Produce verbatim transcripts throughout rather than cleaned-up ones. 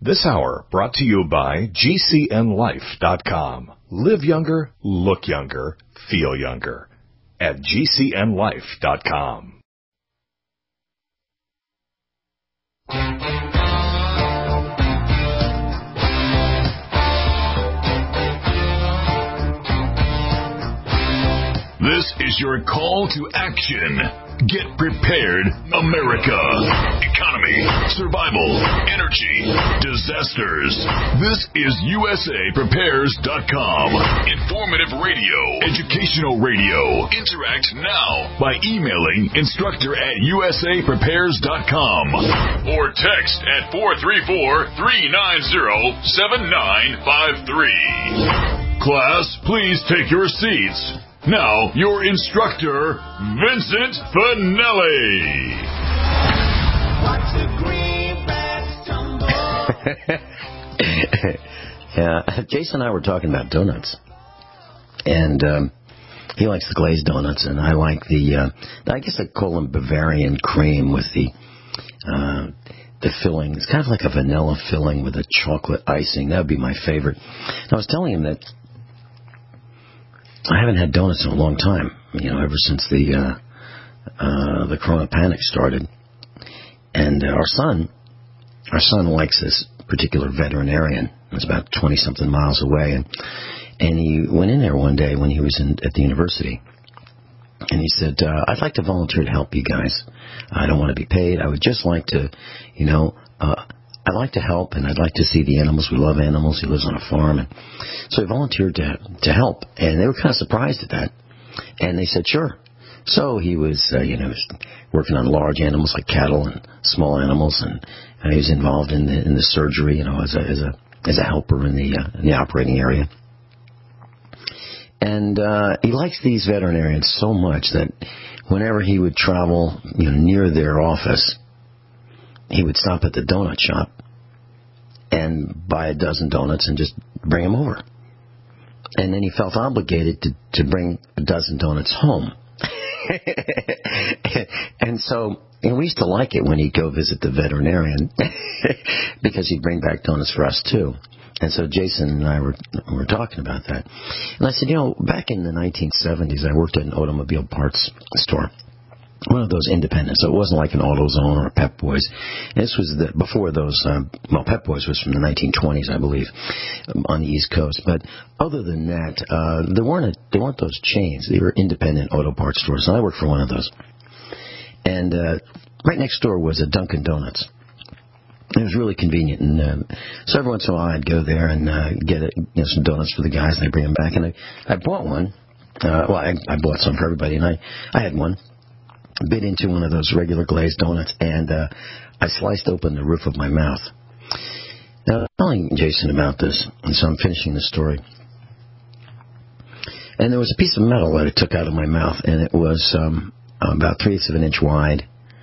This hour brought to you by G C N life dot com. Live younger, look younger, feel younger at G C N life dot com. This is your call to action. Get prepared, America. Economy, survival, energy, disasters. This is U S A Prepares dot com. Informative radio, educational radio. Interact now by emailing instructor at U S A Prepares dot com or text at four three four, three nine zero, seven nine five three. Class, please take your seats. Now, your instructor, Vincent Finelli. Watch the greenbacks tumble. Yeah, Jason and I were talking about donuts, and um, he likes the glazed donuts, and I like the, uh, I guess I call them Bavarian cream with the uh, the filling. It's kind of like a vanilla filling with a chocolate icing. That would be my favorite. And I was telling him that I haven't had donuts in a long time, you know, ever since the uh, uh, the Corona panic started. And uh, our son, our son likes this particular veterinarian. It's about twenty-something miles away. And, and he went in there one day when he was in, at the university. And he said, uh, I'd like to volunteer to help you guys. I don't want to be paid. I would just like to, you know, uh, I'd like to help, and I'd like to see the animals. We love animals. He lives on a farm. And so he volunteered to to help, and they were kind of surprised at that. And they said, sure. So he was, uh, you know, working on large animals like cattle and small animals, and, and he was involved in the in the surgery, you know, as a as a as a helper in the uh, in the operating area. And uh, he likes these veterinarians so much that whenever he would travel, you know, near their office, he would stop at the donut shop and buy a dozen donuts and just bring them over. And then he felt obligated to, to bring a dozen donuts home. And so and we used to like it when he'd go visit the veterinarian because he'd bring back donuts for us, too. And so Jason and I were were talking about that. And I said, you know, back in the nineteen seventies, I worked at an automobile parts store. One of those independents. So it wasn't like an AutoZone or a Pep Boys. This was the, before those, um, well, Pep Boys was from the nineteen twenties, I believe, um, on the East Coast. But other than that, uh, there weren't a, there weren't those chains. They were independent auto parts stores. And I worked for one of those. And uh, right next door was a Dunkin' Donuts. It was really convenient, and um, so every once in a while I'd go there and uh, get a, you know, some donuts for the guys, and they bring them back. And I, I bought one. Uh, well, I, I bought some for everybody, and I, I had one. Bit into one of those regular glazed donuts, and uh, I sliced open the roof of my mouth. Now, I'm telling Jason about this, and so I'm finishing the story. And there was a piece of metal that I took out of my mouth, and it was um, about three-eighths of an inch wide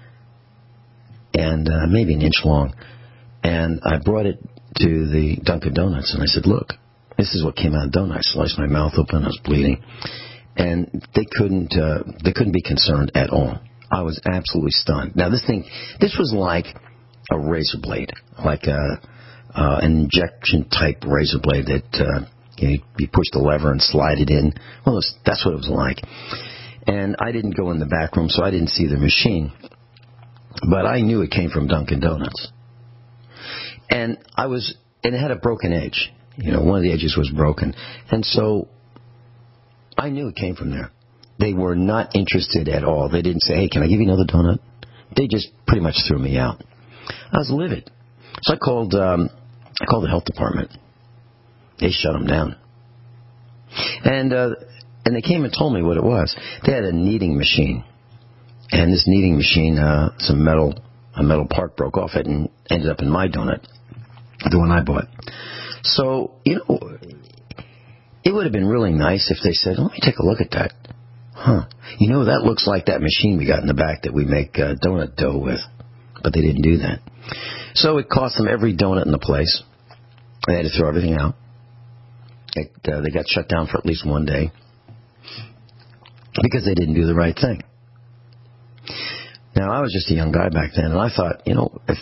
and uh, maybe an inch long. And I brought it to the Dunkin' Donuts, and I said, look, this is what came out of the donut. I sliced my mouth open. I was bleeding. And they couldn't uh, they couldn't be concerned at all. I was absolutely stunned. Now, this thing, this was like a razor blade, like a, uh, an injection-type razor blade that uh, you know, you push the lever and slide it in. Well, it was, that's what it was like. And I didn't go in the back room, so I didn't see the machine. But I knew it came from Dunkin' Donuts. And I was, and it had a broken edge. You know, one of the edges was broken. And so I knew it came from there. They were not interested at all. They didn't say, hey, can I give you another donut? They just pretty much threw me out. I was livid. So I called, um, I called the health department. They shut them down. And, uh, and they came and told me what it was. They had a kneading machine. And this kneading machine, uh, some metal, a metal part broke off it and ended up in my donut, the one I bought. So, you know, it would have been really nice if they said, let me take a look at that. Huh. You know, that looks like that machine we got in the back that we make uh, donut dough with. But they didn't do that. So it cost them every donut in the place. They had to throw everything out. It, uh, they got shut down for at least one day because they didn't do the right thing. Now, I was just a young guy back then, and I thought, you know, if the,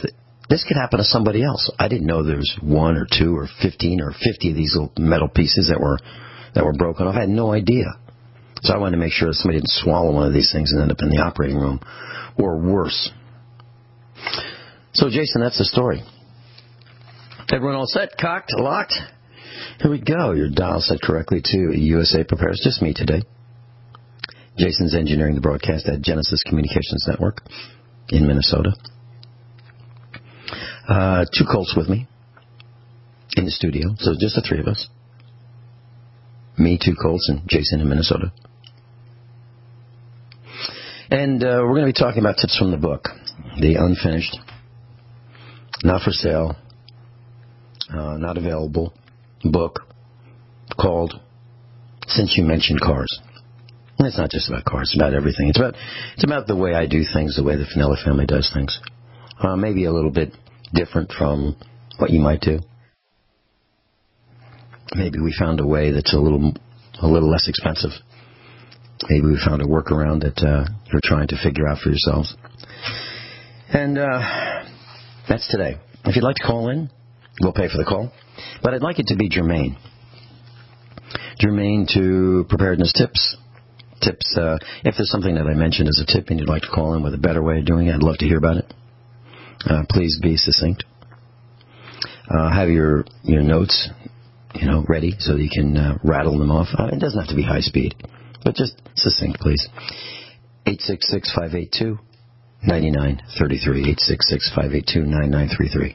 This could happen to somebody else. I didn't know there was one or two or fifteen or fifty of these little metal pieces that were that were broken off. I had no idea. So I wanted to make sure that somebody didn't swallow one of these things and end up in the operating room, or worse. So, Jason, that's the story. Everyone all set? Cocked? Locked? Here we go. Your dial set correctly to U S A Prepares. Just me today. Jason's engineering the broadcast at Genesis Communications Network in Minnesota. Uh, two Colts with me in the studio, so just the three of us. Me, two Colts, and Jason in Minnesota. And uh, we're going to be talking about tips from the book, the unfinished, not for sale, uh, not available book called Since You Mentioned Cars. And it's not just about cars, it's about everything. It's about it's about the way I do things, the way the Finella family does things. Uh, maybe a little bit different from what you might do. Maybe we found a way that's a little a little less expensive. Maybe we found a workaround that uh, you're trying to figure out for yourselves. And uh, that's today. If you'd like to call in, we'll pay for the call. But I'd like it to be germane. Germane to preparedness tips. Tips. Uh, if there's something that I mentioned as a tip and you'd like to call in with a better way of doing it, I'd love to hear about it. Uh, please be succinct. Uh, have your your notes, you know, ready so that you can uh, rattle them off. Uh, it doesn't have to be high speed, but just succinct, please. eight six six, five eight two, nine nine three three. eight six six, five eight two, nine nine three three.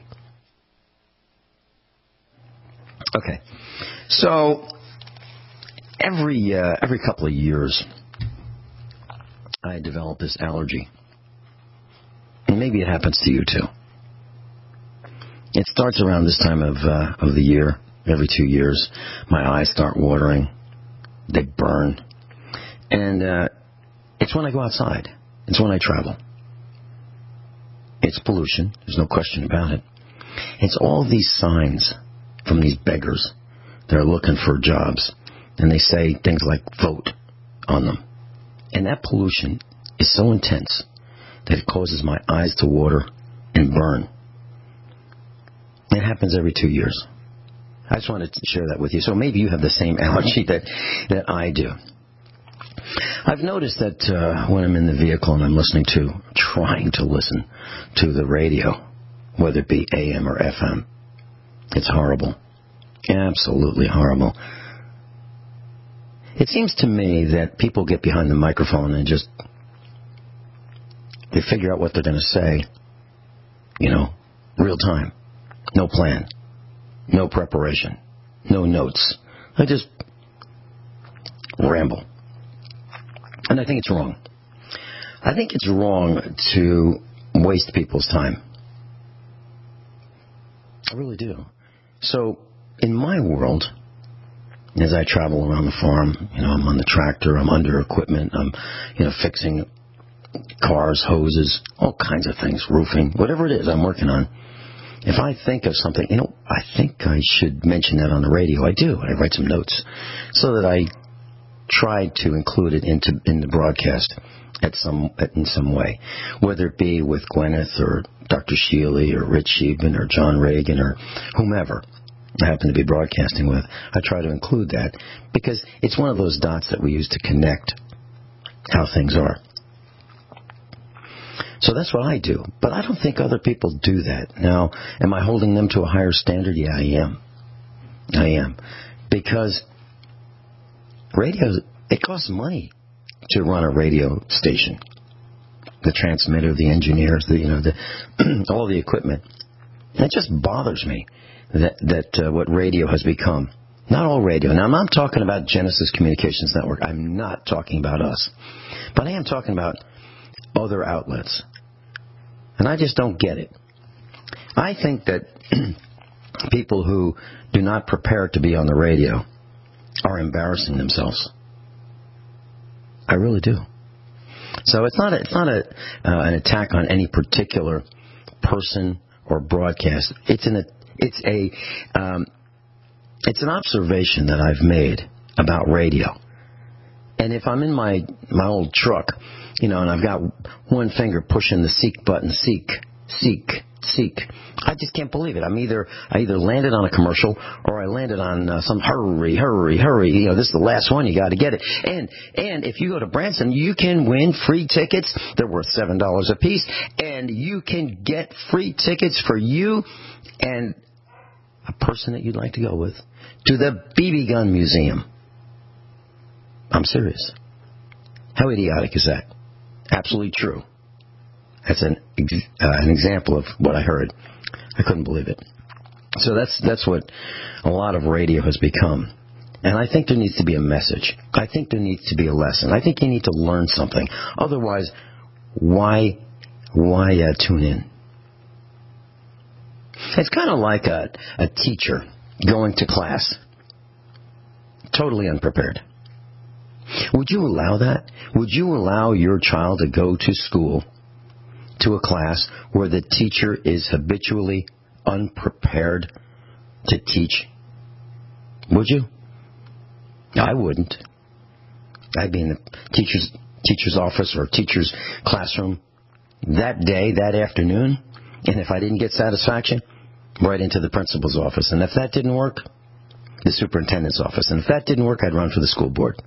Okay. So every uh, every couple of years, I develop this allergy. And maybe it happens to you too. It starts around this time of uh, of the year. Every two years, my eyes start watering. They burn. And uh, it's when I go outside. It's when I travel. It's pollution. There's no question about it. It's all these signs from these beggars. They're looking for jobs. And they say things like vote on them. And that pollution is so intense that it causes my eyes to water and burn. It happens every two years. I just wanted to share that with you. So maybe you have the same allergy that, that I do. I've noticed that uh, when I'm in the vehicle and I'm listening to, trying to listen to the radio, whether it be A M or F M, it's horrible. Absolutely horrible. It seems to me that people get behind the microphone and just, they figure out what they're going to say, you know, real time. No plan. No preparation. No notes. I just ramble. And I think it's wrong. I think it's wrong to waste people's time. I really do. So, in my world, as I travel around the farm, you know, I'm on the tractor, I'm under equipment, I'm, you know, fixing cars, hoses, all kinds of things, roofing, whatever it is I'm working on. If I think of something, you know, I think I should mention that on the radio. I do. I write some notes so that I try to include it into in the broadcast at some in some way, whether it be with Gwyneth or Doctor Shealy or Rich Sheeban or John Reagan or whomever I happen to be broadcasting with. I try to include that because it's one of those dots that we use to connect how things are. So that's what I do. But I don't think other people do that. Now, am I holding them to a higher standard? Yeah, I am. I am. Because radio, it costs money to run a radio station. The transmitter, the engineers, the, you know, the all the equipment. And it just bothers me that, that uh, what radio has become. Not all radio. Now, I'm not talking about Genesis Communications Network. I'm not talking about us. But I am talking about other outlets. And I just don't get it. I think that people who do not prepare to be on the radio are embarrassing themselves. I really do. So it's not a, it's not a, uh, an attack on any particular person or broadcast. It's an it's a um, it's an observation that I've made about radio. And if I'm in my my old truck, you know, and I've got one finger pushing the seek button, seek, seek, seek. I just can't believe it. I'm either I either landed on a commercial or I landed on uh, some hurry, hurry, hurry. You know, this is the last one. You got to get it. And and if you go to Branson, you can win free tickets. They're worth seven dollars a piece, and you can get free tickets for you and a person that you'd like to go with to the B B gun museum. I'm serious. How idiotic is that? Absolutely true. That's an uh, an example of what I heard. I couldn't believe it. So that's that's what a lot of radio has become. And I think there needs to be a message. I think there needs to be a lesson. I think you need to learn something. Otherwise, why why uh, tune in? It's kind of like a, a teacher going to class, totally unprepared. Would you allow that? Would you allow your child to go to school, to a class where the teacher is habitually unprepared to teach? Would you? I wouldn't. I'd be in the teacher's teacher's office or teacher's classroom that day, that afternoon, and if I didn't get satisfaction, right into the principal's office. And if that didn't work, the superintendent's office. And if that didn't work, I'd run for the school board.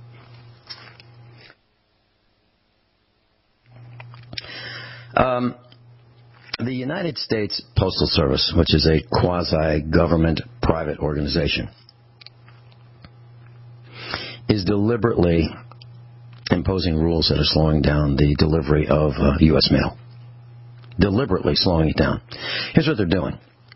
Um, the United States Postal Service, which is a quasi-government private organization, is deliberately imposing rules that are slowing down the delivery of uh, U S mail. Deliberately slowing it down. Here's what they're doing.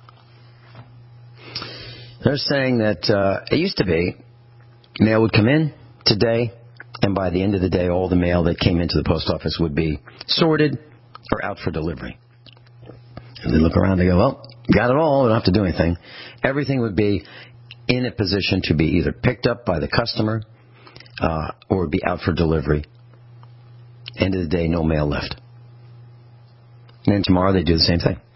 They're saying that uh, it used to be mail would come in today, and by the end of the day, all the mail that came into the post office would be sorted or out for delivery. And they look around, they go, well, got it all, we don't have to do anything. Everything would be in a position to be either picked up by the customer uh, or be out for delivery. End of the day, no mail left. And then tomorrow they do the same thing.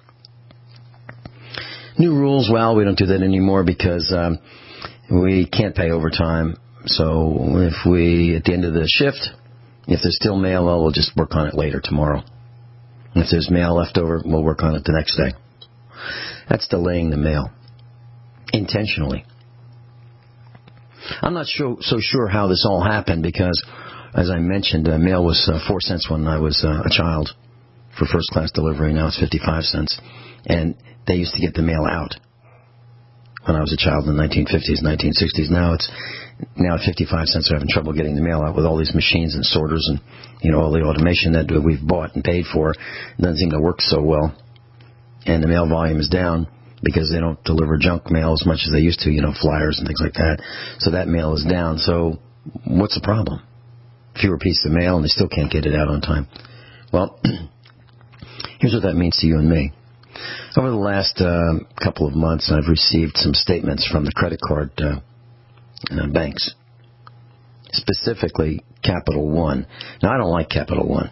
New rules, well, we don't do that anymore because um, we can't pay overtime. So if we, at the end of the shift, if there's still mail, well, we'll just work on it later tomorrow. And if there's mail left over, we'll work on it the next day. That's delaying the mail. Intentionally. I'm not sure, so sure how this all happened because, as I mentioned, uh, mail was uh, four cents when I was uh, a child for first-class delivery. Now it's fifty-five cents. And they used to get the mail out when I was a child in the nineteen fifties, nineteen sixties. Now it's now at fifty-five cents. They're having trouble getting the mail out with all these machines and sorters and, you know, all the automation that we've bought and paid for. It doesn't seem to work so well. And the mail volume is down because they don't deliver junk mail as much as they used to, you know, flyers and things like that. So that mail is down. So what's the problem? Fewer pieces of mail and they still can't get it out on time. Well, here's what that means to you and me. Over the last uh, couple of months, I've received some statements from the credit card uh, uh, banks, specifically Capital One. Now, I don't like Capital One.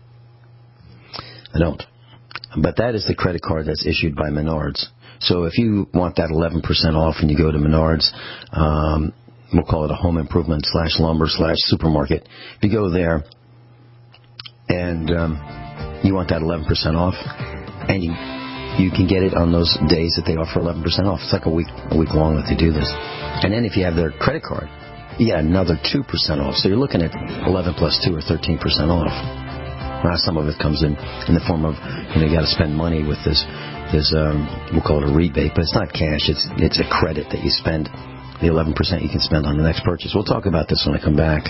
I don't. But that is the credit card that's issued by Menards. So if you want that eleven percent off and you go to Menards, um, we'll call it a home improvement slash lumber slash supermarket. If you go there and um, you want that eleven percent off, and you you can get it on those days that they offer eleven percent off. It's like a week a week long that they do this. And then if you have their credit card, you get another two percent off. So you're looking at eleven plus two or thirteen percent off. Now, some of it comes in in the form of, you know, you got to spend money with this, this um, we'll call it a rebate, but it's not cash. It's it's a credit that you spend. The eleven percent you can spend on the next purchase. We'll talk about this when I come back.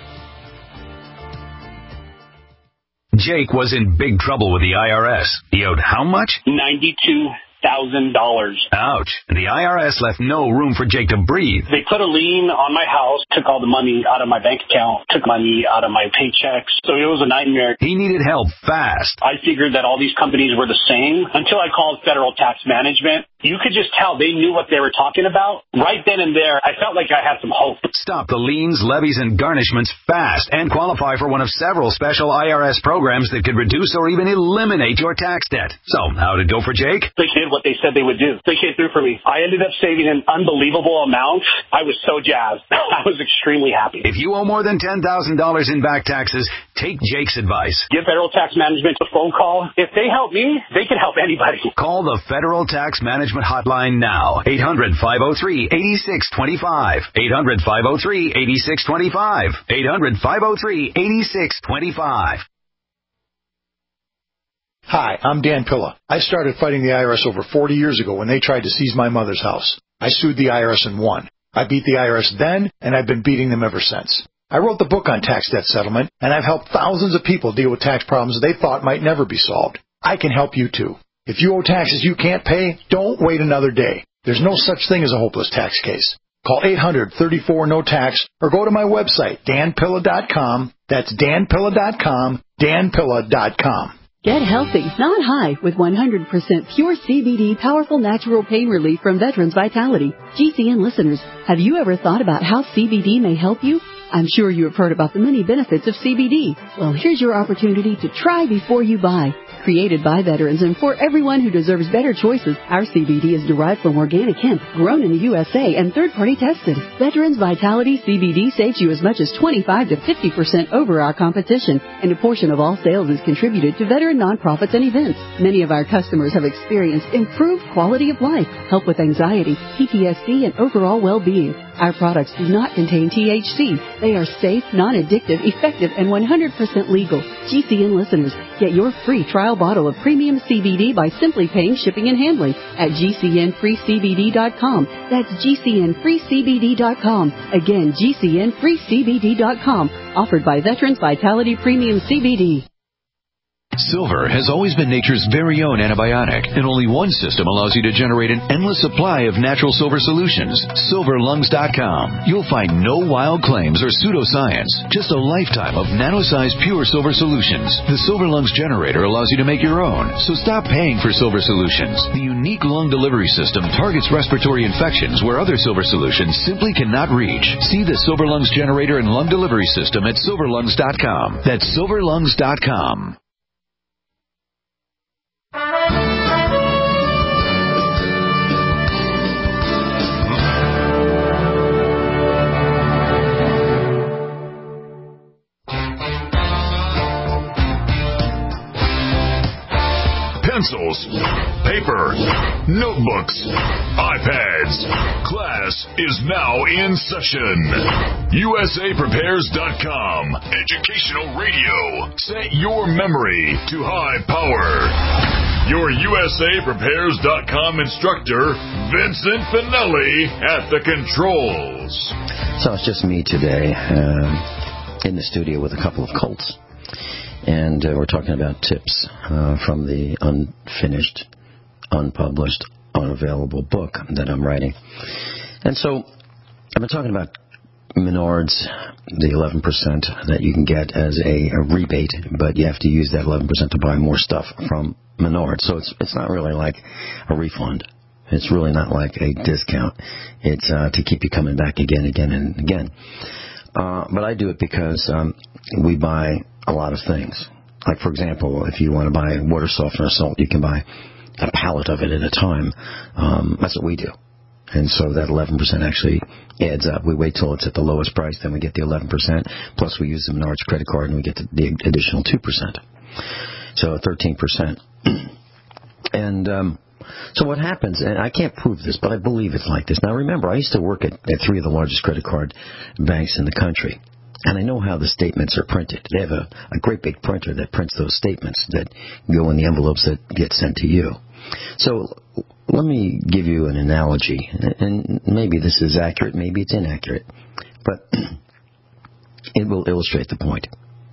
Jake was in big trouble with the I R S. He owed how much? ninety-two thousand dollars. Ouch. The I R S left no room for Jake to breathe. They put a lien on my house, took all the money out of my bank account, took money out of my paychecks. So it was a nightmare. He needed help fast. I figured that all these companies were the same until I called Federal Tax Management. you could just tell they knew what they were talking about. Right then and there, I felt like I had some hope. Stop the liens, levies, and garnishments fast and qualify for one of several special I R S programs that could reduce or even eliminate your tax debt. So, how did it go for Jake? They did what they said they would do. They came through for me. I ended up saving an unbelievable amount. I was so jazzed. I was extremely happy. If you owe more than ten thousand dollars in back taxes, take Jake's advice. Give Federal Tax Management a phone call. If they help me, they can help anybody. Call the Federal Tax Management Hotline now. eight hundred, five oh three, eight six two five. eight hundred, five oh three, eight six two five. eight hundred, five oh three, eight six two five. Hi, I'm Dan Pilla. I started fighting the I R S over forty years ago when they tried to seize my mother's house. I sued the I R S and won. I beat the I R S then, and I've been beating them ever since. I wrote the book on tax debt settlement, and I've helped thousands of people deal with tax problems they thought might never be solved. I can help you too. If you owe taxes you can't pay, don't wait another day. There's no such thing as a hopeless tax case. Call eight hundred, thirty-four, no tax or go to my website, dan pilla dot com. That's dan pilla dot com, dan pilla dot com. Get healthy, not high, with one hundred percent pure C B D powerful natural pain relief from Veterans Vitality. G C N listeners, have you ever thought about how C B D may help you? I'm sure you have heard about the many benefits of C B D. Well, here's your opportunity to try before you buy. Created by veterans and for everyone who deserves better choices, our C B D is derived from organic hemp, grown in the U S A and third-party tested. Veterans Vitality C B D saves you as much as twenty-five to fifty percent over our competition, and a portion of all sales is contributed to veteran nonprofits and events. Many of our customers have experienced improved quality of life, help with anxiety, P T S D, and overall well-being. Our products do not contain T H C. They are safe, non-addictive, effective, and one hundred percent legal. G C N listeners, get your free trial bottle of premium C B D by simply paying shipping and handling at G C N free C B D dot com. That's G C N free C B D dot com. Again, G C N free C B D dot com. Offered by Veterans Vitality Premium C B D. Silver has always been nature's very own antibiotic, and only one system allows you to generate an endless supply of natural silver solutions. silver lungs dot com. You'll find no wild claims or pseudoscience, just a lifetime of nano-sized pure silver solutions. The Silver Lungs generator allows you to make your own, so stop paying for silver solutions. The unique lung delivery system targets respiratory infections where other silver solutions simply cannot reach. See the Silver Lungs generator and lung delivery system at silver lungs dot com. That's silver lungs dot com. Pencils, paper, notebooks, iPads. Class is now in session. U S A Prepares dot com. Educational radio. Set your memory to high power. Your U S A Prepares dot com instructor, Vincent Finelli, at the controls. So it's just me today uh, in the studio with a couple of Colts. And uh, we're talking about tips uh, from the unfinished, unpublished, unavailable book that I'm writing. And so I've been talking about Menards, the eleven percent that you can get as a, a rebate, but you have to use that eleven percent to buy more stuff from Menards. So it's it's not really like a refund. It's really not like a discount. It's uh, to keep you coming back again, again, and again. Uh, but I do it because um, we buy a lot of things. Like, for example, if you want to buy water softener salt, you can buy a pallet of it at a time. Um, that's what we do. And so that eleven percent actually adds up. We wait till it's at the lowest price, then we get the eleven percent. Plus we use the Menards credit card and we get the additional two percent. So thirteen percent. And um, so what happens, and I can't prove this, but I believe it's like this. Now remember, I used to work at, at three of the largest credit card banks in the country. And I know how the statements are printed. They have a, a great big printer that prints those statements that go in the envelopes that get sent to you. So let me give you an analogy. And maybe this is accurate, maybe it's inaccurate. But it will illustrate the point.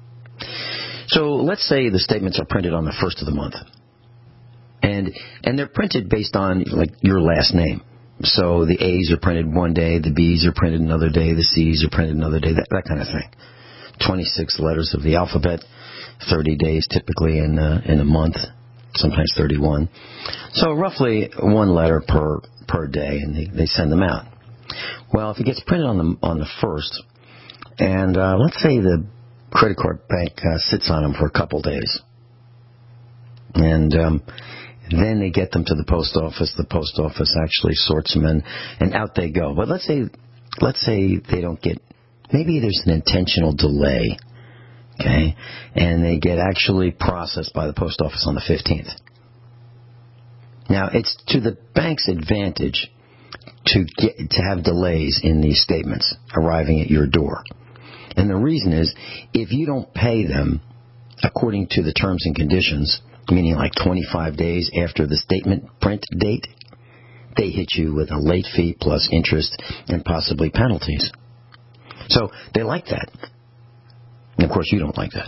So let's say the statements are printed on the first of the month. And and they're printed based on like your last name. So the A's are printed one day, the B's are printed another day, the C's are printed another day, that, that kind of thing. twenty-six letters of the alphabet, thirty days typically in uh, in a month. sometimes thirty-one. So roughly one letter per per day, and they, they send them out. Well, if it gets printed on the on the first, and uh, let's say the credit card bank uh, sits on them for a couple days, and um, then they get them to the post office. The post office actually sorts them in, and out they go. But let's say let's say they don't get. Maybe there's an intentional delay, okay, and they get actually processed by the post office on the fifteenth. Now, it's to the bank's advantage to get to have delays in these statements arriving at your door. And the reason is, if you don't pay them according to the terms and conditions, meaning like twenty-five days after the statement print date, they hit you with a late fee plus interest and possibly penalties. So they like that. And of course, you don't like that.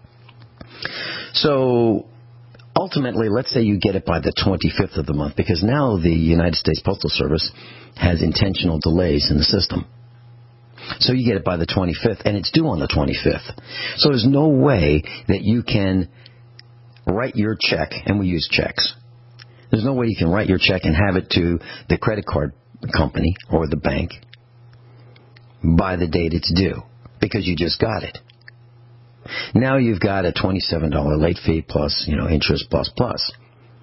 So ultimately, let's say you get it by the twenty-fifth of the month, because now the United States Postal Service has intentional delays in the system. So you get it by the twenty-fifth, and it's due on the twenty-fifth. So there's no way that you can write your check, and we use checks. There's no way you can write your check and have it to the credit card company or the bank by the date it's due, because you just got it. Now you've got a twenty-seven dollars late fee plus, you know, interest plus plus.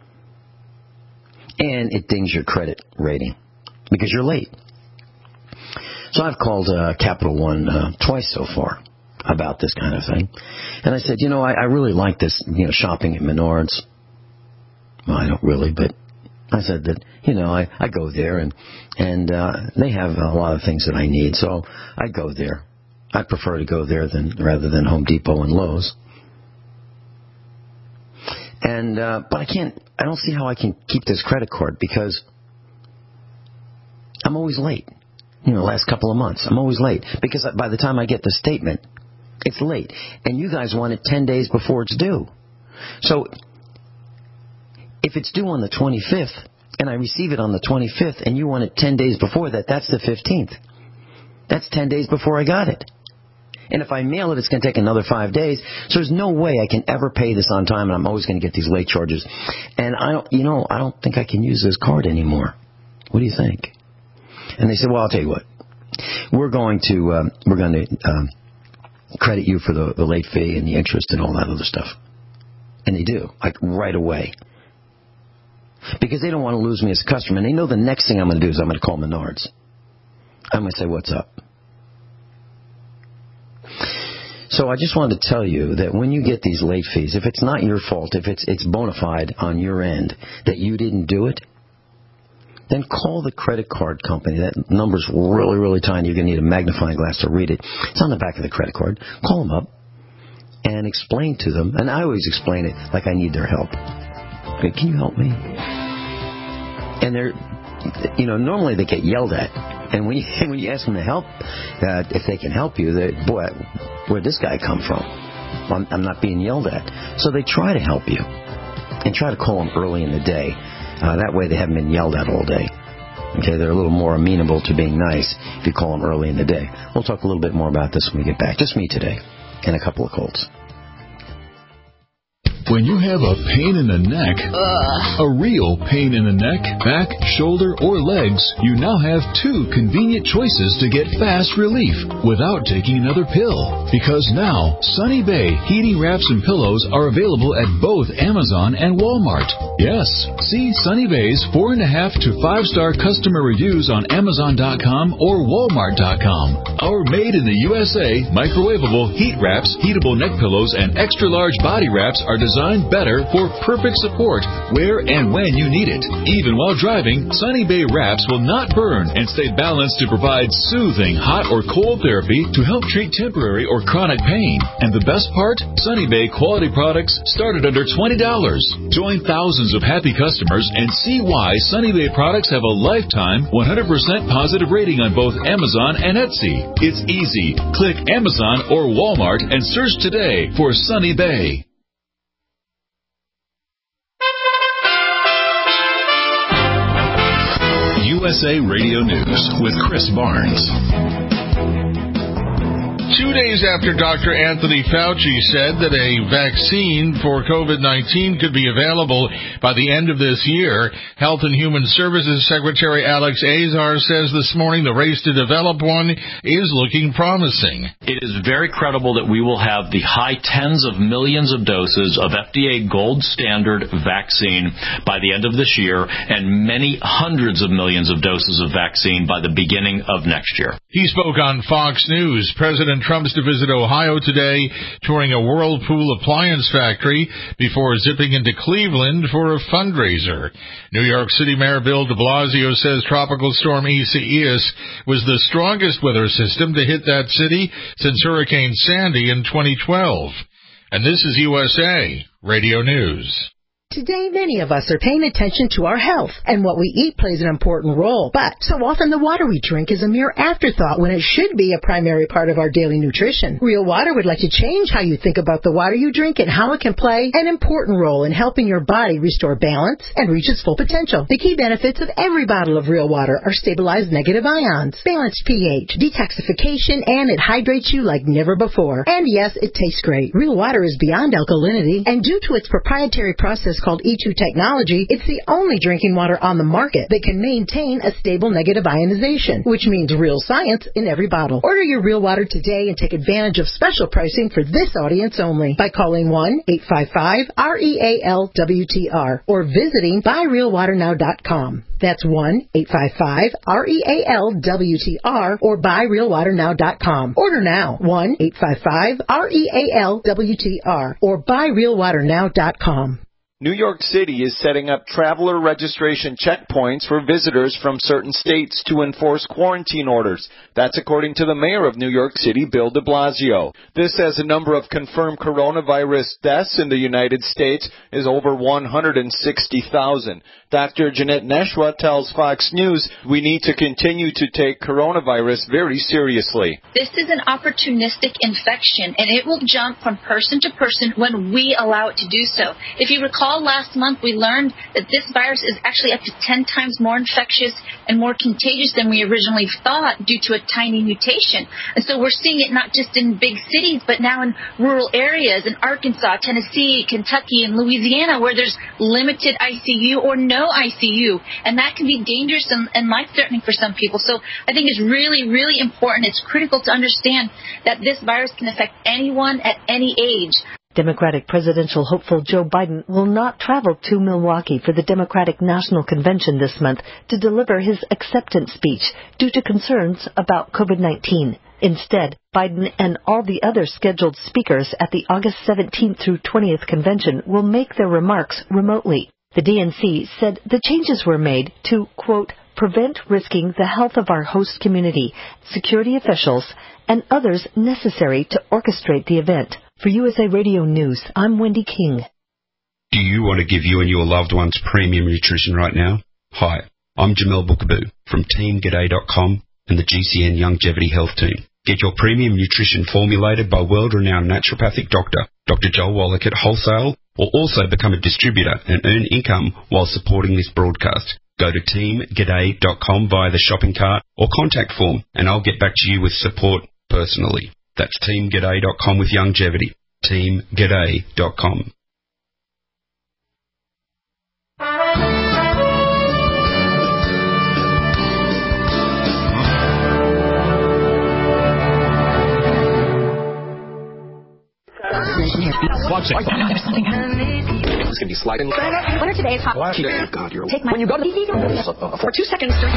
And it dings your credit rating because you're late. So I've called uh, Capital One uh, twice so far about this kind of thing. And I said, you know, I, I really like this, you know, shopping at Menards. Well, I don't really, but I said that, you know, I, I go there and, and uh, they have a lot of things that I need. So I go there. I prefer to go there than rather than Home Depot and Lowe's. And uh, but I can't. I don't see how I can keep this credit card because I'm always late. You know, the last couple of months, I'm always late because by the time I get the statement, it's late. And you guys want it ten days before it's due. So if it's due on the twenty-fifth and I receive it on the twenty-fifth and you want it ten days before that, that's the fifteenth. That's ten days before I got it. And if I mail it, it's going to take another five days. So there's no way I can ever pay this on time, and I'm always going to get these late charges. And I don't, you know, I don't think I can use this card anymore. What do you think? And they said, well, I'll tell you what. We're going to, um, we're going to um, credit you for the, the late fee and the interest and all that other stuff. And they do, like right away. Because they don't want to lose me as a customer. And they know the next thing I'm going to do is I'm going to call Menards. I'm going to say, what's up? So I just wanted to tell you that when you get these late fees, if it's not your fault, if it's it's bona fide on your end that you didn't do it, then call the credit card company. That number's really, really tiny. You're going to need a magnifying glass to read it. It's on the back of the credit card. Call them up and explain to them. And I always explain it like I need their help. Okay, can you help me? And they're, you know, normally they get yelled at. And when you, when you ask them to help, uh, if they can help you, they, boy, where'd this guy come from? I'm, I'm not being yelled at. So they try to help you. And try to call them early in the day. Uh, that way they haven't been yelled at all day. Okay, they're a little more amenable to being nice if you call them early in the day. We'll talk a little bit more about this when we get back. Just me today. And a couple of colds. When you have a pain in the neck, Ugh. a real pain in the neck, back, shoulder, or legs, you now have two convenient choices to get fast relief without taking another pill. Because now, Sunny Bay heating wraps and pillows are available at both Amazon and Walmart. Yes, see Sunny Bay's four and a half to five star customer reviews on Amazon dot com or Walmart dot com. Our made in the U S A microwavable heat wraps, heatable neck pillows, and extra large body wraps are designed Designed better for perfect support where and when you need it. Even while driving, Sunny Bay wraps will not burn and stay balanced to provide soothing hot or cold therapy to help treat temporary or chronic pain. And the best part? Sunny Bay quality products start at under twenty dollars. Join thousands of happy customers and see why Sunny Bay products have a lifetime one hundred percent positive rating on both Amazon and Etsy. It's easy. Click Amazon or Walmart and search today for Sunny Bay. U S A Radio News with Chris Barnes. Two days after Doctor Anthony Fauci said that a vaccine for COVID nineteen could be available by the end of this year, Health and Human Services Secretary Alex Azar says this morning the race to develop one is looking promising. It is very credible that we will have the high tens of millions of doses of F D A gold standard vaccine by the end of this year and many hundreds of millions of doses of vaccine by the beginning of next year. He spoke on Fox News. President Trump's to visit Ohio today, touring a Whirlpool appliance factory before zipping into Cleveland for a fundraiser. New York City Mayor Bill de Blasio says Tropical Storm Isaias was the strongest weather system to hit that city since Hurricane Sandy in twenty twelve. And this is U S A Radio News. Today, many of us are paying attention to our health, and what we eat plays an important role. But so often the water we drink is a mere afterthought when it should be a primary part of our daily nutrition. Real Water would like to change how you think about the water you drink and how it can play an important role in helping your body restore balance and reach its full potential. The key benefits of every bottle of Real Water are stabilized negative ions, balanced pH, detoxification, and it hydrates you like never before. And yes, it tastes great. Real Water is beyond alkalinity, and due to its proprietary process called E two technology, it's the only drinking water on the market that can maintain a stable negative ionization, which means real science in every bottle. Order your Real Water today and take advantage of special pricing for this audience only by calling one eight five five R E A L W T R or visiting buy real water now dot com. That's one eight five five R E A L W T R or buy real water now dot com. Order now, one eight five five R E A L W T R or buy real water now dot com. New York City is setting up traveler registration checkpoints for visitors from certain states to enforce quarantine orders. That's according to the mayor of New York City, Bill de Blasio. This, as the number of confirmed coronavirus deaths in the United States is over one hundred sixty thousand. Doctor Jeanette Neshwa tells Fox News we need to continue to take coronavirus very seriously. This is an opportunistic infection, and it will jump from person to person when we allow it to do so. If you recall, last month we learned that this virus is actually up to ten times more infectious and more contagious than we originally thought due to a tiny mutation. And so we're seeing it not just in big cities, but now in rural areas in Arkansas, Tennessee, Kentucky, and Louisiana, where there's limited I C U or no I C U. And that can be dangerous and, and life-threatening for some people. So I think it's really, really important. It's critical to understand that this virus can affect anyone at any age. Democratic presidential hopeful Joe Biden will not travel to Milwaukee for the Democratic National Convention this month to deliver his acceptance speech due to concerns about COVID nineteen. Instead, Biden and all the other scheduled speakers at the August seventeenth through twentieth convention will make their remarks remotely. The D N C said the changes were made to, quote, prevent risking the health of our host community, security officials, and others necessary to orchestrate the event. For U S A Radio News, I'm Wendy King. Do you want to give you and your loved ones premium nutrition right now? Hi, I'm Jamel Bookaboo from Team G'day dot com and the G C N Longevity Health Team. Get your premium nutrition formulated by world-renowned naturopathic doctor, Doctor Joel Wallach at wholesale, or also become a distributor and earn income while supporting this broadcast. Go to Team G'day dot com via the shopping cart or contact form, and I'll get back to you with support personally. That's Team G'day dot com with longevity. Team G'day dot com. Watch it. There's something happening. It's going to be sliding. What are today's hot? Oh, God, you're... Take my... When you go to the T V, for two seconds during...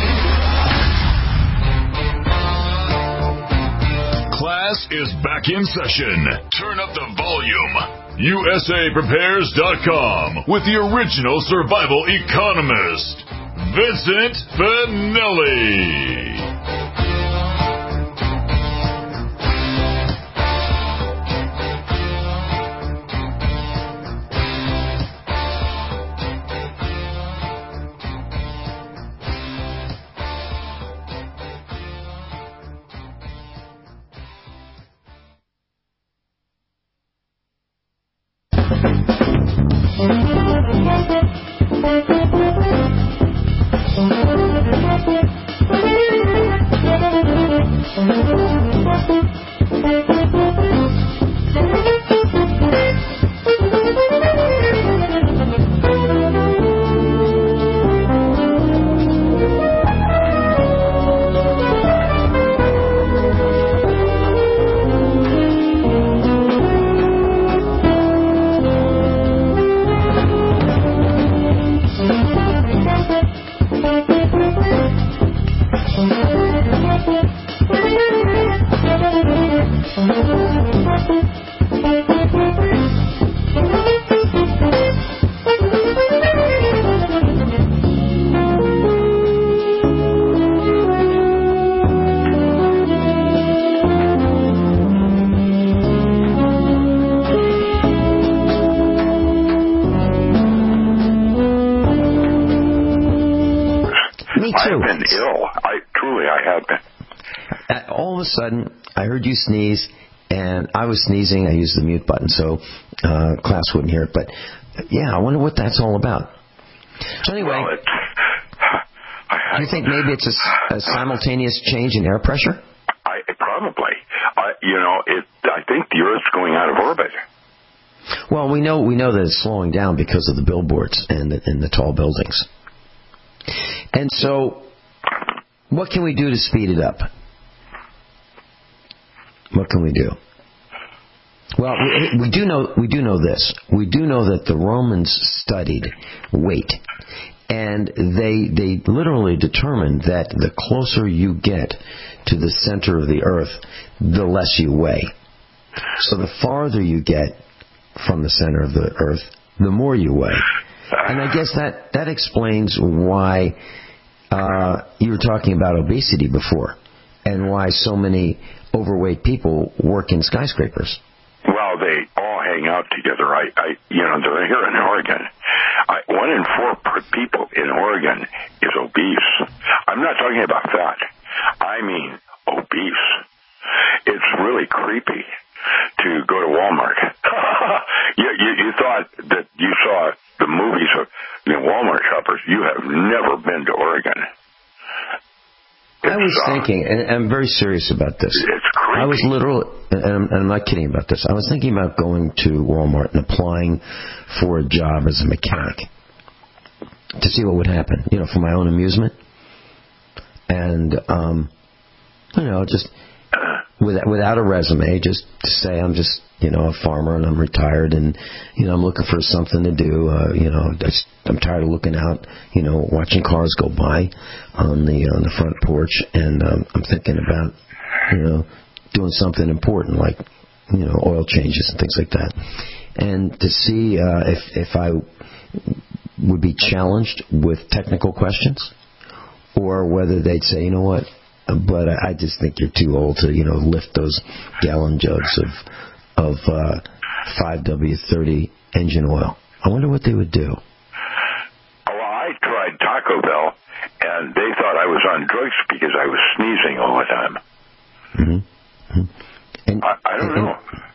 Class is back in session. Turn up the volume. U S A Prepares dot com with the original survival economist, Vincent Finelli. too. I've been ill. I truly, I have been. All of a sudden, I heard you sneeze, and I was sneezing. I used the mute button so uh, class wouldn't hear it. But yeah, I wonder what that's all about. So anyway, well, it's, I, do you think maybe it's a, a simultaneous change in air pressure? I probably. I, you know, it. I think the Earth's going out of orbit. Well, we know we know that it's slowing down because of the billboards and the, and the tall buildings. And so, what can we do to speed it up? What can we do? Well, we, we do know we do know this. We do know that the Romans studied weight, and they they literally determined that the closer you get to the center of the Earth, the less you weigh. So the farther you get from the center of the Earth, the more you weigh. And I guess that, that explains why uh, you were talking about obesity before, and why so many overweight people work in skyscrapers. Well, they all hang out together. I, I you know, they're here in Oregon. I, one in four people in Oregon is obese. I'm not talking about fat. I mean obese. It's really creepy to go to Walmart. you, you, you thought that you saw the movies of the Walmart shoppers. You have never been to Oregon. It's, I was uh, thinking, and I'm very serious about this. It's creepy. I was literally, and I'm, and I'm not kidding about this, I was thinking about going to Walmart and applying for a job as a mechanic to see what would happen, you know, for my own amusement. And, um, you know, just without, without a resume, just to say I'm just, you know, a farmer and I'm retired and, you know, I'm looking for something to do. Uh, you know, I just, I'm tired of looking out, you know, watching cars go by on the on the front porch, and um, I'm thinking about, you know, doing something important like, you know, oil changes and things like that. And to see uh, if if I would be challenged with technical questions, or whether they'd say, you know what, but I just think you're too old to, you know, lift those gallon jugs of of uh, five W thirty engine oil. I wonder what they would do. Well, I tried Taco Bell, and they thought I was on drugs because I was sneezing all the time. Mm-hmm. Mm-hmm. And, I, I don't and, know.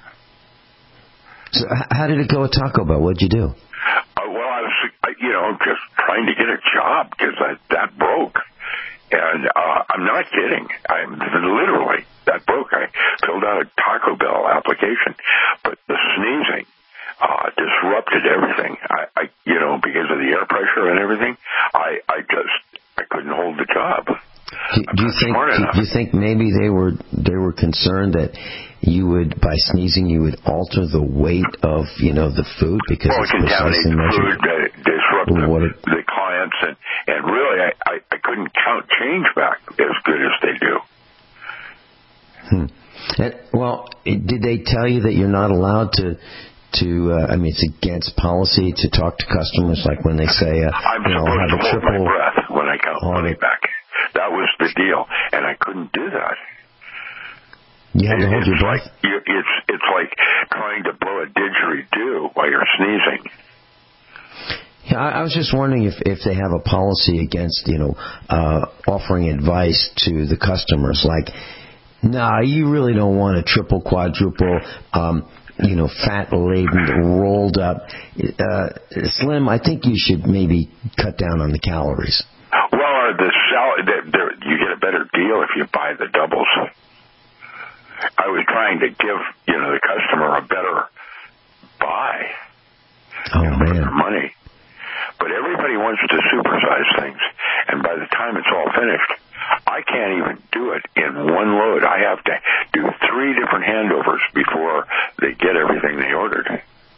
So how did it go at Taco Bell? What'd you do? Uh, well, I was, you know, just trying to get a job because that broke. And uh, I'm not kidding. I'm literally that broke. I filled out a Taco Bell application, but the sneezing uh, disrupted everything. I, I, you know, because of the air pressure and everything, I, I just I couldn't hold the job. Do, do you think? Do you think maybe they were they were concerned that you would, by sneezing, you would alter the weight of, you know, the food because well, it's contaminated precisely measured? Food that disrupt the, it, the clients, and and really, I, I I couldn't count change back as good as they do. Hmm. And, well, did they tell you that you're not allowed to? To uh, I mean, it's against policy to talk to customers, like when they say, uh, I'm you know, supposed have to a hold triple my breath when I count money it. back. That was the deal, and I couldn't do that. You have to hold it's your breath? Like, you, it's, it's like trying to blow a didgeridoo while you're sneezing. Yeah, I, I was just wondering if, if they have a policy against, you know, uh, offering advice to the customers, like, nah, you really don't want a triple, quadruple, um, you know, fat-laden, rolled up. Uh, Slim, I think you should maybe cut down on the calories. Well, the salad, you get a better deal if you buy the doubles. I was trying to give, you know, the customer a better buy oh, you know, man. for their money. But everybody wants to supersize things, and by the time it's all finished, I can't even do it in one load. I have to do three different handovers before they get everything they ordered.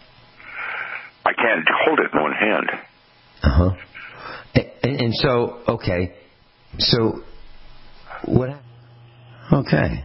I can't hold it in one hand. Uh-huh. And, and so, okay, so what? Okay.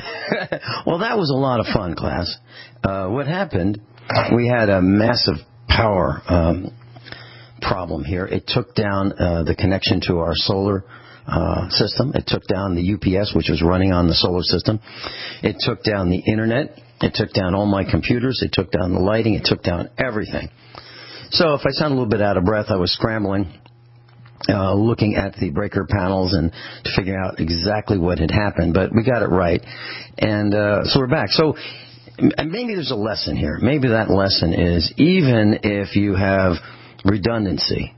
Well, that was a lot of fun, class. Uh, what happened, we had a massive power um, problem here. It took down uh, the connection to our solar uh, system. It took down the U P S, which was running on the solar system. It took down the internet. It took down all my computers. It took down the lighting. It took down everything. So if I sound a little bit out of breath, I was scrambling, uh, looking at the breaker panels and to figure out exactly what had happened. But we got it right. And uh, so we're back. So maybe there's a lesson here. Maybe that lesson is even if you have redundancy,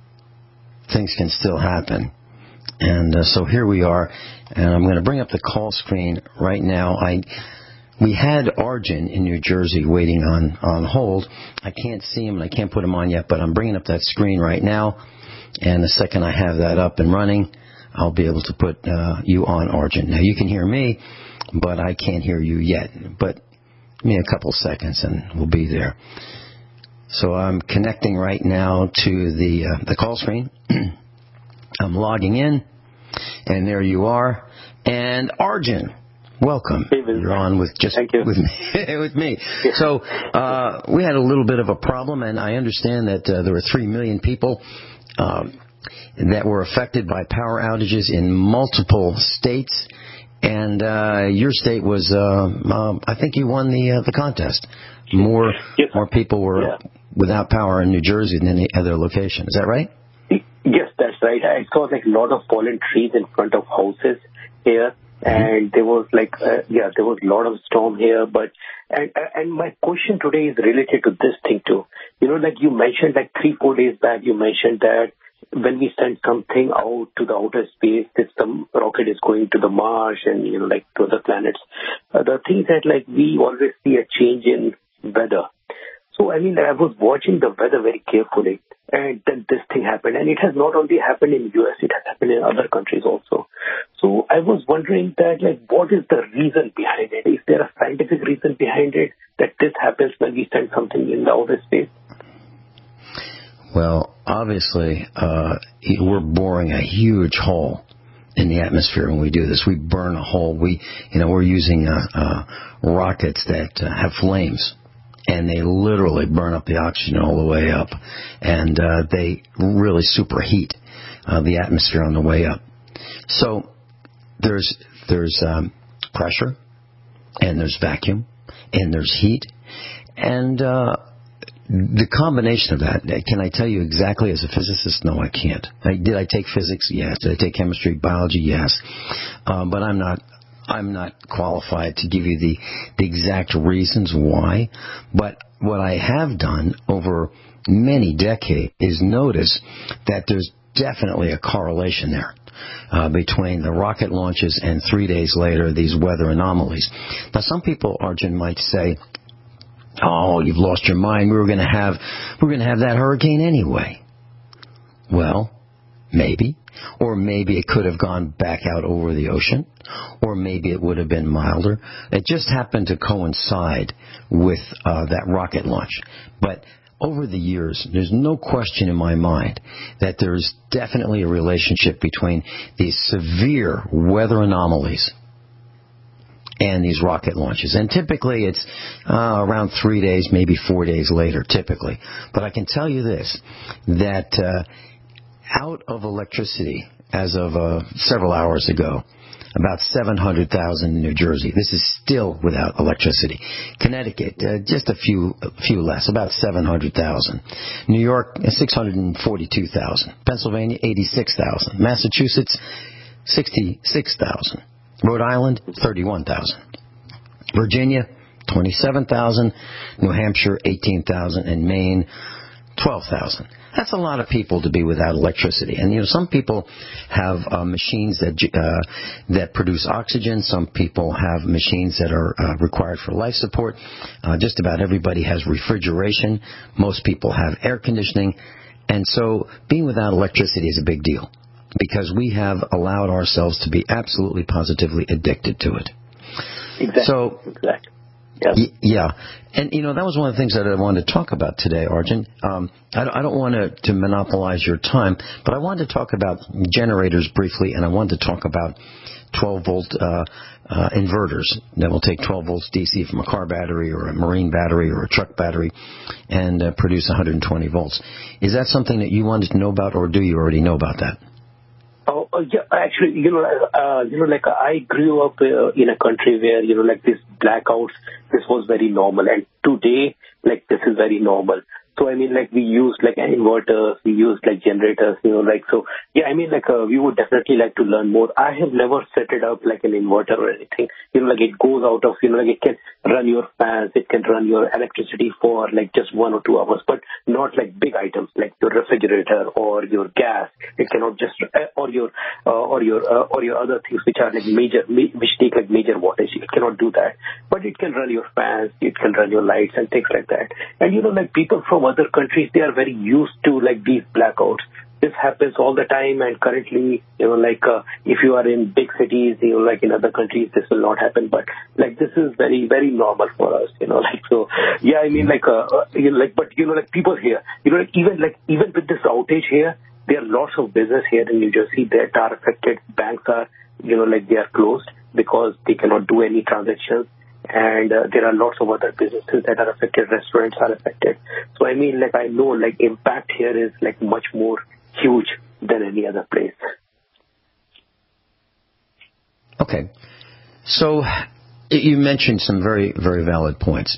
things can still happen. And uh, so here we are. And I'm going to bring up the call screen right now. I... We had Arjun in New Jersey waiting on, on hold. I can't see him and I can't put him on yet, but I'm bringing up that screen right now. And the second I have that up and running, I'll be able to put uh, you on, Arjun. Now, you can hear me, but I can't hear you yet. But give me a couple seconds and we'll be there. So I'm connecting right now to the, uh, the call screen. I'm logging in, and there you are. And Arjun. Welcome. You're on with just with me. with me. So uh, we had a little bit of a problem, and I understand that uh, there were three million people um, that were affected by power outages in multiple states, and uh, your state was, uh, uh, I think you won the uh, the contest. More yes. more people were yeah. without power in New Jersey than any other location. Is that right? Yes, that's right. I saw like a lot of fallen trees in front of houses here. And there was like, uh, yeah, there was a lot of storm here, but, and, and my question today is related to this thing too. You know, like you mentioned like three, four days back, you mentioned that when we send something out to the outer space, that some rocket is going to the Mars and, you know, like to other planets. Uh, the thing is that like we always see a change in weather. So, I mean, I was watching the weather very carefully, and then this thing happened. And it has not only happened in the U S, it has happened in other countries also. So I was wondering that, like, what is the reason behind it? Is there a scientific reason behind it that this happens when we send something in the outer space? Well, obviously, uh, we're boring a huge hole in the atmosphere when we do this. We burn a hole. We, you know, we're using uh, uh, rockets that uh, have flames. And they literally burn up the oxygen all the way up. And uh, they really superheat uh, the atmosphere on the way up. So there's there's um, pressure, and there's vacuum, and there's heat. And uh, the combination of that, can I tell you exactly as a physicist? No, I can't. I, did I take physics? Yes. Did I take chemistry, biology? Yes. Uh, but I'm not... I'm not qualified to give you the, the exact reasons why, but what I have done over many decades is notice that there's definitely a correlation there uh, between the rocket launches and three days later these weather anomalies. Now, some people, Arjun, might say, "Oh, you've lost your mind. We were going to have we were going to have that hurricane anyway." Well, maybe. Or maybe it could have gone back out over the ocean. Or maybe it would have been milder. It just happened to coincide with uh, that rocket launch. But over the years, there's no question in my mind that there's definitely a relationship between these severe weather anomalies and these rocket launches. And typically it's uh, around three days, maybe four days later, typically. But I can tell you this, that... Uh, out of electricity, as of uh, several hours ago, about seven hundred thousand in New Jersey. This is still without electricity. Connecticut, uh, just a few a few less, about seven hundred thousand. New York, six hundred forty-two thousand. Pennsylvania, eighty-six thousand. Massachusetts, sixty-six thousand. Rhode Island, thirty-one thousand. Virginia, twenty-seven thousand. New Hampshire, eighteen thousand. And Maine, twelve thousand. That's a lot of people to be without electricity. And, you know, some people have uh, machines that uh, that produce oxygen. Some people have machines that are uh, required for life support. Uh, just about everybody has refrigeration. Most people have air conditioning. And so being without electricity is a big deal because we have allowed ourselves to be absolutely positively addicted to it. Exactly. So, exactly. Yeah. Y- yeah. And, you know, that was one of the things that I wanted to talk about today, Arjun. Um, I, don't, I don't want to, to monopolize your time, but I wanted to talk about generators briefly, and I wanted to talk about twelve-volt uh, uh, inverters that will take twelve volts D C from a car battery or a marine battery or a truck battery and uh, produce one hundred twenty volts. Is that something that you wanted to know about, or do you already know about that? Oh, uh, yeah, actually, you know, uh, you know, like I grew up uh, in a country where, you know, like these blackouts, this was very normal. And today, like this is very normal. So, I mean, like we used like inverters, we used like generators, you know, like, so, yeah, I mean, like uh, we would definitely like to learn more. I have never set it up like an inverter or anything. You know, like it goes out of, you know, like it can run your fans, it can run your electricity for like just one or two hours, but not like big items like your refrigerator or your gas. It cannot just, uh, or your, uh, or your, uh, or your other things which are like major, ma- which take like major wattage. It cannot do that, but it can run your fans, it can run your lights and things like that. And, you know, like people from other countries, they are very used to like these blackouts. This happens all the time, and currently, you know, like uh, if you are in big cities, you know, like in other countries, this will not happen. But like this is very, very normal for us, you know, like so. Yeah, I mean, like, uh, you know, like, but you know, like people here, you know, like even like even with this outage here, there are lots of business here in New Jersey that are affected. Banks are, you know, like they are closed because they cannot do any transactions. And uh, there are lots of other businesses that are affected. Restaurants are affected. So, I mean, like, I know, like, impact here is, like, much more huge than any other place. Okay. So, you mentioned some very, very valid points.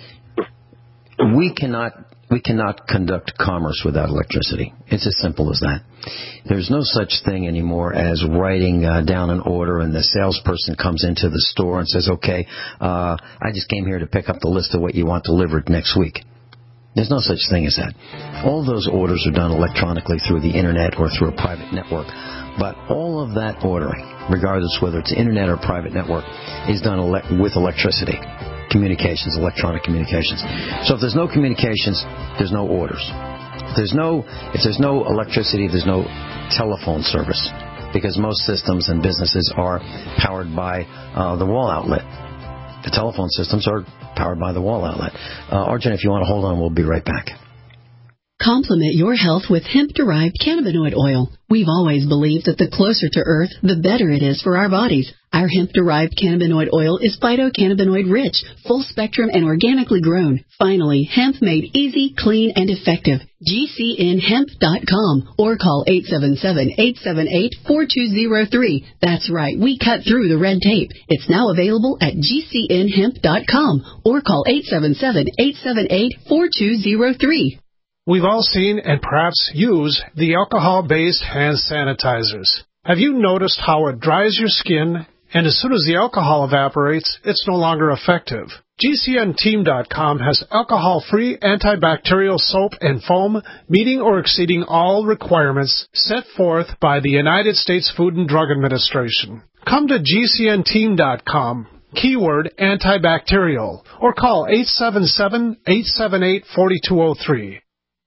We cannot... We cannot conduct commerce without electricity. It's as simple as that. There's no such thing anymore as writing uh, down an order and the salesperson comes into the store and says, okay, uh, I just came here to pick up the list of what you want delivered next week. There's no such thing as that. All those orders are done electronically through the Internet or through a private network. But all of that ordering, regardless whether it's Internet or private network, is done ele- with electricity. Communications, electronic communications. So if there's no communications, there's no orders. If there's no, if there's no electricity, there's no telephone service, because most systems and businesses are powered by uh, the wall outlet. The telephone systems are powered by the wall outlet. Uh, Arjun, if you want to hold on, we'll be right back. Complement your health with hemp-derived cannabinoid oil. We've always believed that the closer to Earth, the better it is for our bodies. Our hemp-derived cannabinoid oil is phytocannabinoid-rich, full-spectrum, and organically grown. Finally, hemp made easy, clean, and effective. G C N hemp dot com or call eight seven seven, eight seven eight, four two zero three. That's right, we cut through the red tape. It's now available at G C N hemp dot com or call eight seven seven, eight seven eight, four two zero three. We've all seen and perhaps use the alcohol-based hand sanitizers. Have you noticed how it dries your skin, and as soon as the alcohol evaporates, it's no longer effective? G C N team dot com has alcohol-free antibacterial soap and foam meeting or exceeding all requirements set forth by the United States Food and Drug Administration. Come to G C N team dot com. Keyword antibacterial, or call eight seven seven, eight seven eight, four two zero three.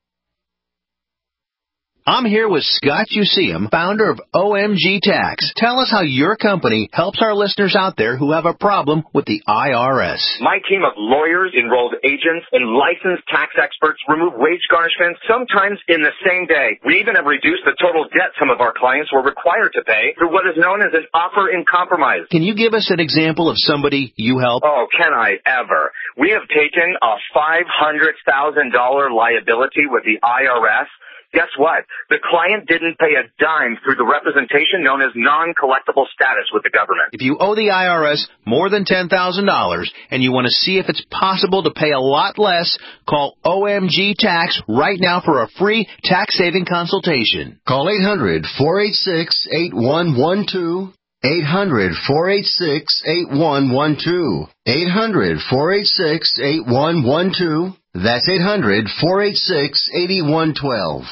I'm here with Scott Useum, founder of O M G Tax. Tell us how your company helps our listeners out there who have a problem with the I R S. My team of lawyers, enrolled agents, and licensed tax experts remove wage garnishments, sometimes in the same day. We even have reduced the total debt some of our clients were required to pay through what is known as an offer in compromise. Can you give us an example of somebody you help? Oh, can I ever? We have taken a five hundred thousand dollars liability with the I R S. Guess what? The client didn't pay a dime through the representation known as non-collectible status with the government. If you owe the I R S more than ten thousand dollars and you want to see if it's possible to pay a lot less, call O M G Tax right now for a free tax-saving consultation. Call eight hundred, four eight six, eight one one two. eight hundred, four eight six, eight one one two. eight hundred, four eight six, eight one one two. That's eight hundred, four eight six, eight one one two.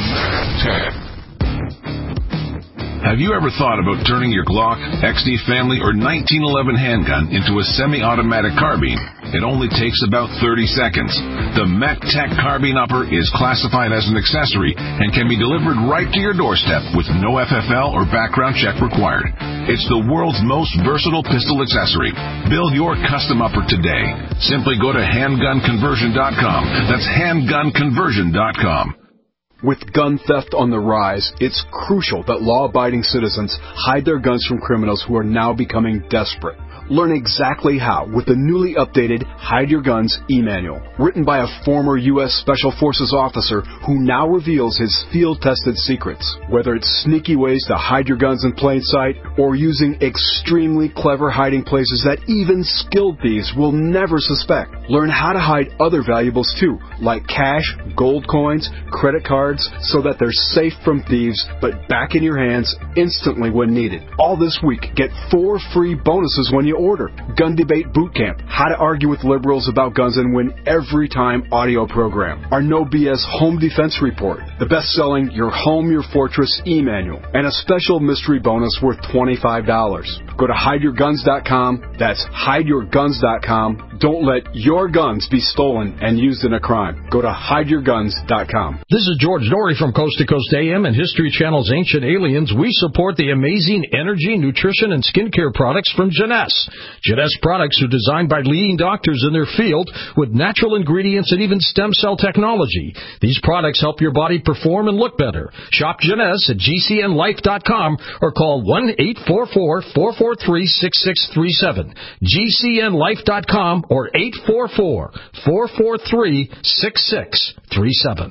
Have you ever thought about turning your Glock, X D Family, or nineteen eleven handgun into a semi-automatic carbine? It only takes about thirty seconds. The MacTac Carbine Upper is classified as an accessory and can be delivered right to your doorstep with no F F L or background check required. It's the world's most versatile pistol accessory. Build your custom upper today. Simply go to handgun conversion dot com. That's handgun conversion dot com. With gun theft on the rise, it's crucial that law-abiding citizens hide their guns from criminals who are now becoming desperate. Learn exactly how with the newly updated Hide Your Guns e-manual, written by a former U S Special Forces officer who now reveals his field-tested secrets. Whether it's sneaky ways to hide your guns in plain sight or using extremely clever hiding places that even skilled thieves will never suspect. Learn how to hide other valuables too, like cash, gold coins, credit cards, so that they're safe from thieves but back in your hands instantly when needed. All this week, get four free bonuses when you order. Gun Debate Bootcamp, how to argue with liberals about guns and win every time audio program. Our No B S Home Defense Report, the best-selling Your Home, Your Fortress e-manual, and a special mystery bonus worth twenty-five dollars. Go to hide your guns dot com. That's hide your guns dot com. Don't let your guns be stolen and used in a crime. Go to hide your guns dot com. This is George Norrie from Coast to Coast A M and History Channel's Ancient Aliens. We support the amazing energy, nutrition, and skincare products from Jeunesse. Jeunesse products are designed by leading doctors in their field with natural ingredients and even stem cell technology. These products help your body perform and look better. Shop Jeunesse at G C N life dot com or call one eight four four, four four three, six six three seven. G C N life dot com or eight four four, four four three, six six three seven.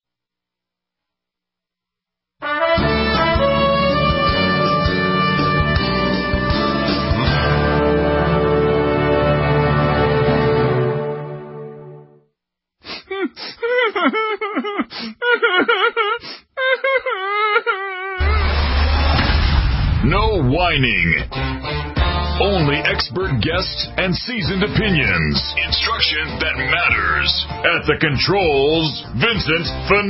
No whining. Only expert guests and seasoned opinions. Instruction that matters. At the controls, Vincent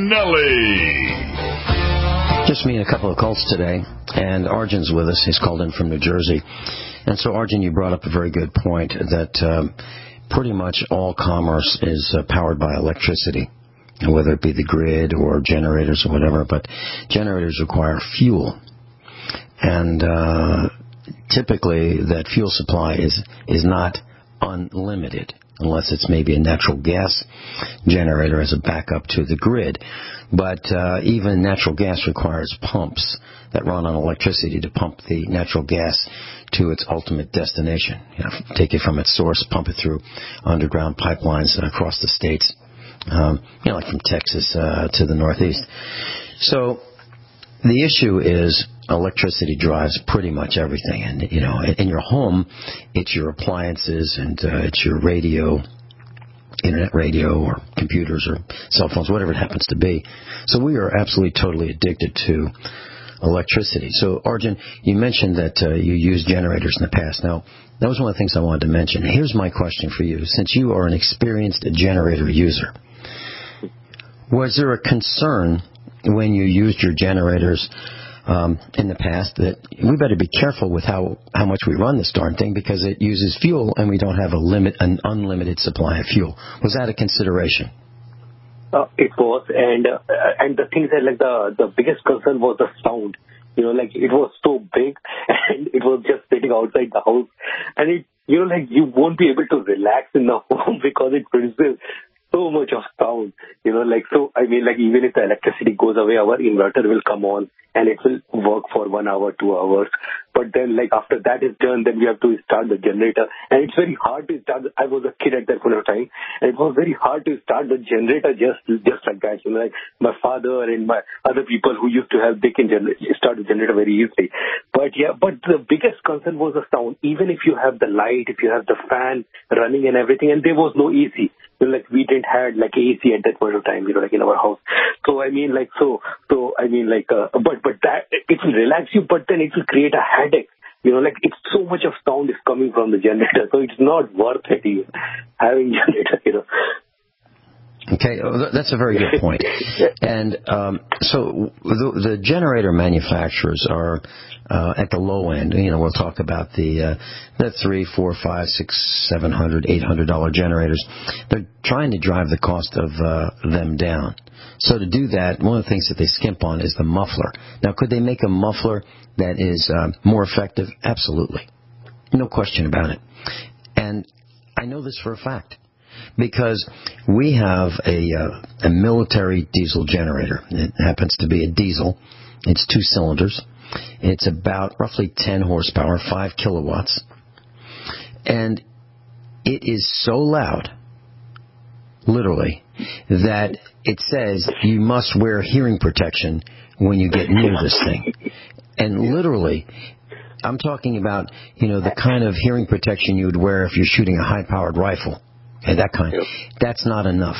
Finelli. Just made a couple of calls today, and Arjun's with us. He's called in from New Jersey. And so, Arjun, you brought up a very good point that um, pretty much all commerce is uh, powered by electricity, whether it be the grid or generators or whatever. But generators require fuel. And uh, typically that fuel supply is, is not unlimited, unless it's maybe a natural gas generator as a backup to the grid. But uh, even natural gas requires pumps that run on electricity to pump the natural gas to its ultimate destination. You know, take it from its source, pump it through underground pipelines across the states, um, you know, like from Texas uh, to the Northeast. So the issue is electricity drives pretty much everything. And, you know, in your home, it's your appliances and uh, it's your radio, internet radio or computers or cell phones, whatever it happens to be. So we are absolutely totally addicted to electricity. So, Arjun, you mentioned that uh, you used generators in the past. Now, that was one of the things I wanted to mention. Here's my question for you. Since you are an experienced generator user, was there a concern when you used your generators um, in the past that we better be careful with how, how much we run this darn thing because it uses fuel and we don't have a limit, an unlimited supply of fuel? Was that a consideration? Uh, it was, and uh, and the thing is that like the the biggest concern was the sound. You know, like it was so big, and it was just sitting outside the house, and it, you know, like you won't be able to relax in the home because it produces so much of sound. You know, like so. I mean, like even if the electricity goes away, our inverter will come on and it will work for one hour, two hours. But then, like after that is done, then we have to start the generator, and it's very hard to start. I was a kid at that point of time, and it was very hard to start the generator just just like that. You know, like my father and my other people who used to have, they can gener- start the generator very easily. But yeah, but the biggest concern was the sound. Even if you have the light, if you have the fan running and everything, and there was no A C. You know, like we didn't have like A C at that point of time. You know, like in our house. So I mean, like so, so I mean, like, uh, but but that it will relax you, but then it will create a headache. You know, like it's so much of sound is coming from the generator, so it's not worth it even having generator. You know. Okay, that's a very good point. And um, so the, the generator manufacturers are uh, at the low end. You know, we'll talk about the uh, the three, four, five, six, seven hundred, eight hundred dollar generators. They're trying to drive the cost of uh, them down. So to do that, one of the things that they skimp on is the muffler. Now, could they make a muffler that is uh, more effective? Absolutely, no question about it. And I know this for a fact, because we have a, uh, a military diesel generator. It happens to be a diesel. It's two cylinders. It's about roughly ten horsepower, five kilowatts. And it is so loud, literally, that it says you must wear hearing protection when you get near this thing. And literally, I'm talking about, you know, the kind of hearing protection you would wear if you're shooting a high-powered rifle. Okay, that kind. Yep. That's not enough.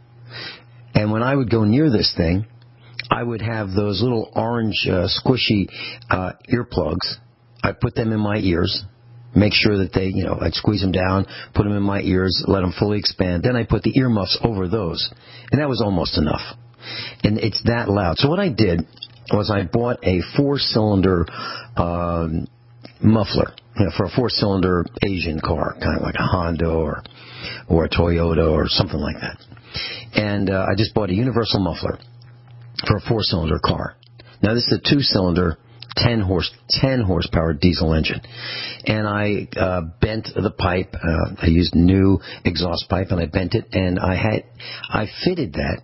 And when I would go near this thing, I would have those little orange, uh, squishy uh, earplugs. I'd put them in my ears, make sure that they, you know, I'd squeeze them down, put them in my ears, let them fully expand. Then I put the earmuffs over those. And that was almost enough. And it's that loud. So what I did was I bought a four-cylinder um, muffler, you know, for a four-cylinder Asian car, kind of like a Honda or or a Toyota or something like that. And uh, I just bought a universal muffler for a four-cylinder car. Now, this is a two-cylinder, ten horse, ten horsepower diesel engine. And I uh, bent the pipe. Uh, I used new exhaust pipe, and I bent it, and I had I fitted that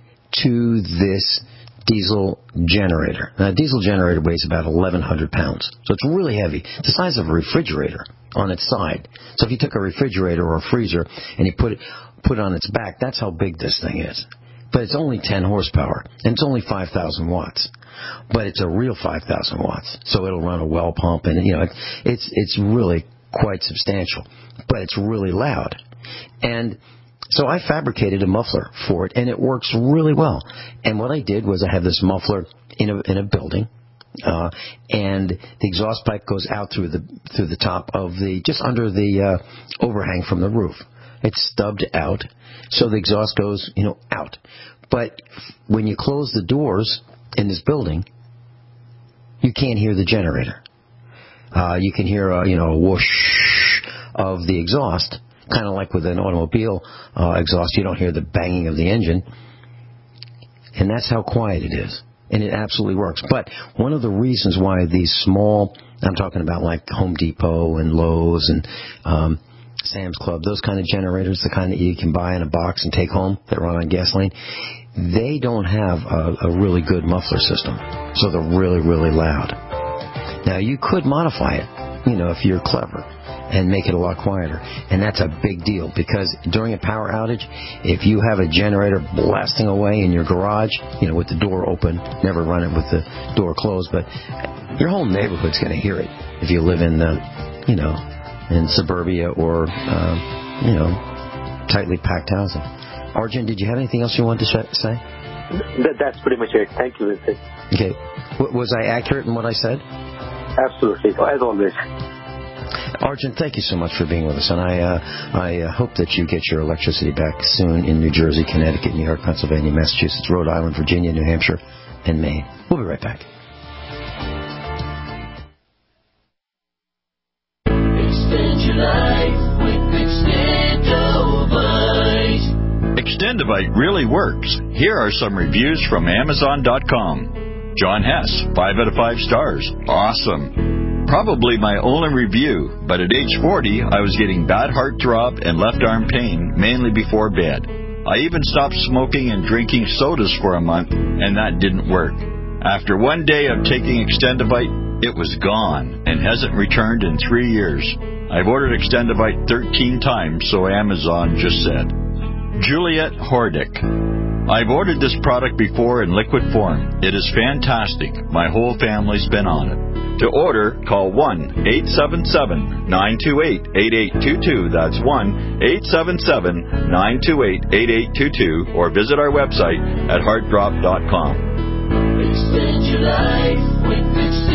to this diesel generator. Now, a diesel generator weighs about eleven hundred pounds, so it's really heavy. It's the size of a refrigerator on its side. So if you took a refrigerator or a freezer and you put it, put it on its back, that's how big this thing is. But it's only ten horsepower, and it's only five thousand watts. But it's a real five thousand watts, so it'll run a well pump, and you know, it's it's really quite substantial. But it's really loud. And so I fabricated a muffler for it, and it works really well. And what I did was I have this muffler in a in a building, uh, and the exhaust pipe goes out through the through the top of the just under the uh, overhang from the roof. It's stubbed out, so the exhaust goes, you know, out. But when you close the doors in this building, you can't hear the generator. Uh, you can hear a, you know, a whoosh of the exhaust. Kind of like with an automobile uh, exhaust, you don't hear the banging of the engine. And that's how quiet it is. And it absolutely works. But one of the reasons why these small, I'm talking about like Home Depot and Lowe's and um, Sam's Club, those kind of generators, the kind that you can buy in a box and take home that run on gasoline, they don't have a, a really good muffler system. So they're really, really loud. Now, you could modify it, you know, if you're clever, and make it a lot quieter. And that's a big deal, because during a power outage, if you have a generator blasting away in your garage, you know, with the door open, never run it with the door closed, but your whole neighborhood's going to hear it if you live in the, you know, in suburbia or, uh, you know, tightly packed housing. Arjun, did you have anything else you wanted to say? That, that's pretty much it. Thank you, Vincent. Okay. W- was I accurate in what I said? Absolutely, as always. Arjun, thank you so much for being with us, and I uh, I uh, hope that you get your electricity back soon in New Jersey, Connecticut, New York, Pennsylvania, Massachusetts, Rhode Island, Virginia, New Hampshire, and Maine. We'll be right back. Extend your life with Extendovite. Extendovite really works. Here are some reviews from Amazon dot com. John Hess, five out of five stars. Awesome. Probably my only review, but at age forty, I was getting bad heart throb and left arm pain, mainly before bed. I even stopped smoking and drinking sodas for a month, and that didn't work. After one day of taking Extendovite, it was gone and hasn't returned in three years. I've ordered Extendovite thirteen times, so Amazon just said. Juliet Hordick. I've ordered this product before in liquid form. It is fantastic. My whole family's been on it. To order, call one eight seven seven, nine two eight, eight eight two two. That's one eight seven seven, nine two eight, eight eight two two, or visit our website at heart drop dot com. Extend your life with